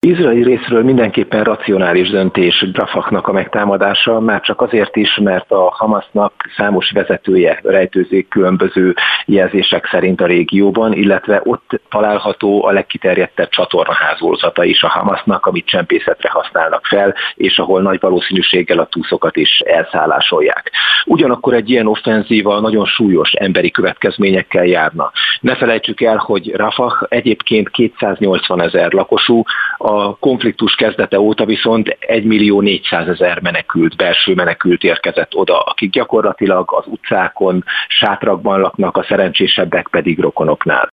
Izraeli részről mindenképpen racionális döntés Rafahnak a megtámadása, már csak azért is, mert a Hamasznak számos vezetője rejtőzik különböző jelzések szerint a régióban, illetve ott található a legkiterjedtebb csatornahálózata is a Hamasznak, amit csempészetre használnak fel, és ahol nagy valószínűséggel a túszokat is elszállásolják. Ugyanakkor egy ilyen offenzíva nagyon súlyos emberi következményekkel járna. Ne felejtsük el, hogy Rafah egyébként 280 000 lakosú, a konfliktus kezdete óta viszont 1.400.000 menekült, belső menekült érkezett oda, akik gyakorlatilag az utcákon, sátrakban laknak, a szerencsésebbek pedig rokonoknál.